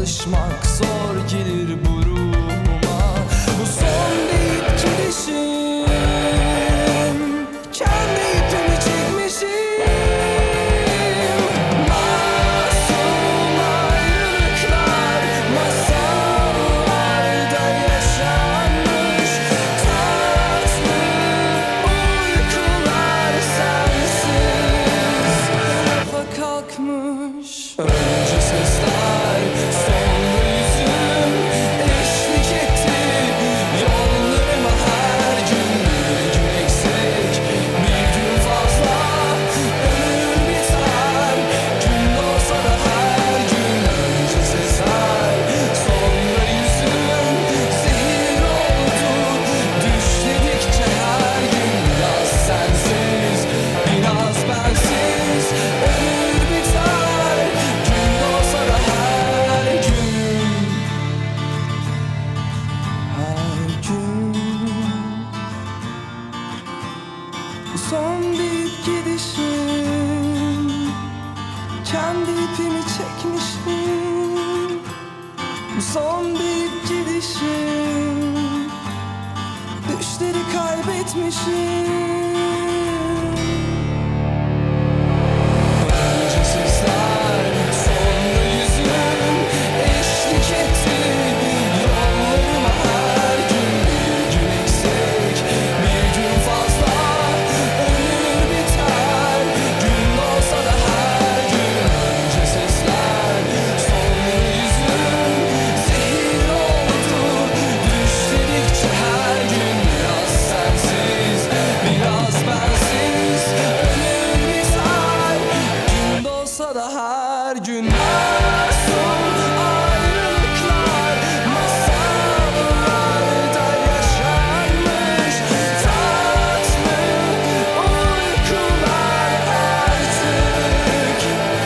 alışmak zor gelir buruma. Bu son deyip gidişim, kendi ipimi çekmişim. Masum ayrılıklar masallarda yaşanmış. Tatlı uykular sensiz rafa kalkmış. Önce sesler, sonra yüzüm eşlik etti yollarıma her gün. Bir gün eksik, bir gün fazla, ömür biter, gün doğsa da her gün. Önce sesler, sonra yüzüm zehir oldu düşledikçe her gün. Biraz sensiz, biraz bensiz, ömür biter, gün doğsa da her gün. Her gün bu son deyip gidişim, kendi ipimi çekmişim. Bu son deyip gidişim, düşleri kaybetmişim. Önce sesler, sonra yüzüm eşlik etti yollarıma her gün. Bir gün eksik, bir gün fazla, ömür biter, gün doğsa da her gün. Önce sesler, sonra yüzüm zehir oldu düşledikçe her gün. Biraz sensiz, biraz bensiz, ömür biter, gün doğsa da her gün. Masum ayrılıklar masallarda yaşanmış. Tatlı uykular artık.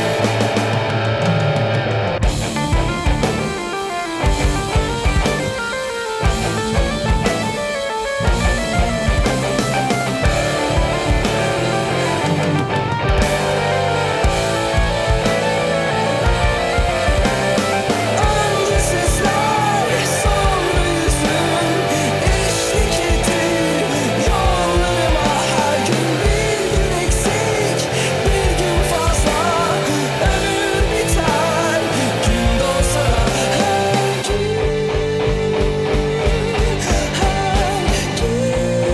Önce sesler, sonra yüzüm eşlik etti yollarıma her gün. Bir gün eksik, bir gün fazla, ömür biter, gün doğsa da her gün. Her gün,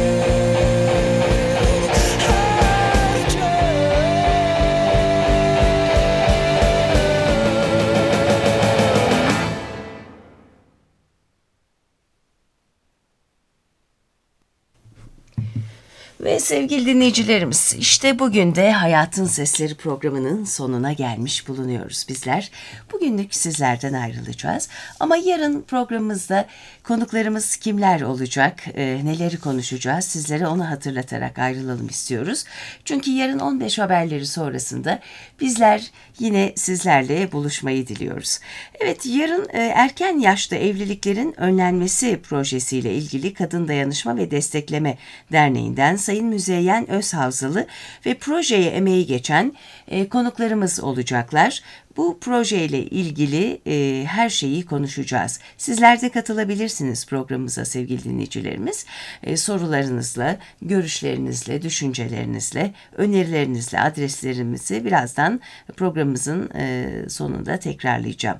Ve sevgili dinleyicilerimiz, işte bugün de Hayatın Sesleri programının sonuna gelmiş bulunuyoruz bizler. Bugünlük sizlerden ayrılacağız ama yarın programımızda konuklarımız kimler olacak, neleri konuşacağız sizlere onu hatırlatarak ayrılalım istiyoruz. Çünkü yarın 15 haberleri sonrasında bizler yine sizlerle buluşmayı diliyoruz. Evet, yarın erken yaşta evliliklerin önlenmesi projesiyle ilgili Kadın Dayanışma ve Destekleme Derneği'nden Sayın Müzeyyen Özhavzalı ve projeye emeği geçen konuklarımız olacaklar. Bu projeyle ilgili her şeyi konuşacağız. Sizler de katılabilirsiniz programımıza sevgili dinleyicilerimiz. Sorularınızla, görüşlerinizle, düşüncelerinizle, önerilerinizle adreslerimizi birazdan programımızın sonunda tekrarlayacağım.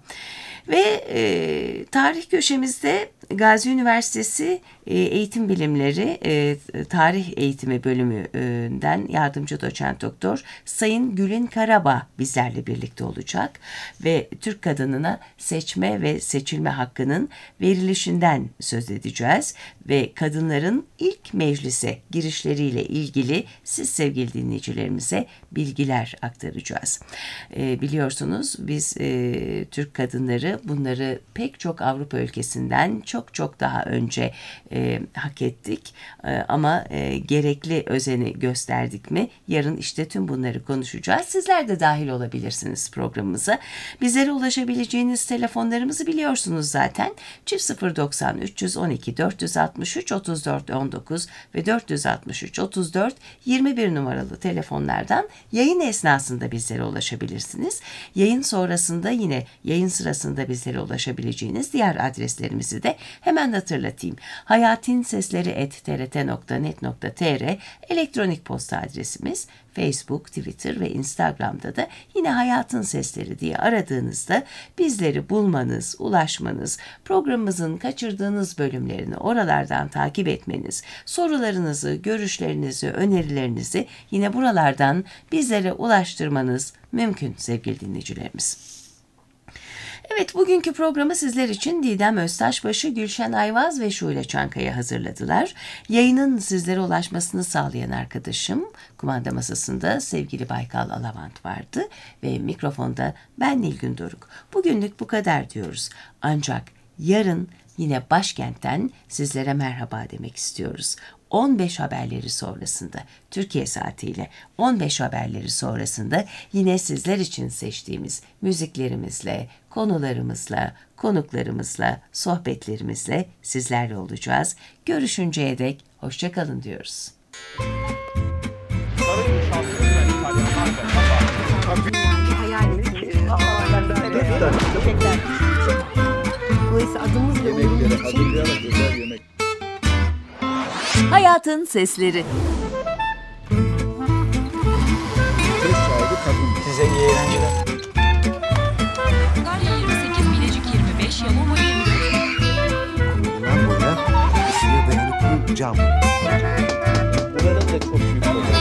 Ve tarih köşemizde Gazi Üniversitesi Eğitim Bilimleri Tarih Eğitimi Bölümünden yardımcı doçent doktor Sayın Gülün Karabağ bizlerle birlikte olacak ve Türk kadınına seçme ve seçilme hakkının verilişinden söz edeceğiz ve kadınların ilk meclise girişleriyle ilgili siz sevgili dinleyicilerimize bilgiler aktaracağız. Biliyorsunuz biz Türk kadınları bunları pek çok Avrupa ülkesinden çok daha önce hak ettik ama gerekli özeni gösterdik mi? Yarın işte tüm bunları konuşacağız. Sizler de dahil olabilirsiniz programımıza. Bizlere ulaşabileceğiniz telefonlarımızı biliyorsunuz zaten. 090 312 463 34 19 ve 463 34 21 numaralı telefonlardan Yayın esnasında bizlere ulaşabilirsiniz. Yayın sonrasında yine yayın sırasında bizlere ulaşabileceğiniz diğer adreslerimizi de hemen hatırlatayım. hayatinsesleri@trt.net.tr elektronik posta adresimiz. Facebook, Twitter ve Instagram'da da yine Hayatın Sesleri diye aradığınızda bizleri bulmanız, ulaşmanız, programımızın kaçırdığınız bölümlerini oralardan takip etmeniz, sorularınızı, görüşlerinizi, önerilerinizi yine buralardan bizlere ulaştırmanız mümkün sevgili dinleyicilerimiz. Evet, bugünkü programı sizler için Didem Öztaşbaşı, Gülşen Ayvaz ve Şule Çankaya hazırladılar. Yayının sizlere ulaşmasını sağlayan arkadaşım, kumanda masasında sevgili Baykal Alavant vardı ve mikrofonda ben Nilgün Doruk. Bugünlük bu kadar diyoruz. Ancak yarın yine başkentten sizlere merhaba demek istiyoruz. 15 haberleri sonrasında, Türkiye saatiyle 15 haberleri sonrasında yine sizler için seçtiğimiz müziklerimizle, konularımızla, konuklarımızla, sohbetlerimizle sizlerle olacağız. Görüşünceye dek hoşça kalın diyoruz. Dolayısıyla adımızla uyumlu için Hayatın Sesleri. Size iyi eğlenceler. Galya 28, Bilecik 25, Yalova 24. Bundan boya ısıya dayanıklı cam. Buranın da çok büyük problemi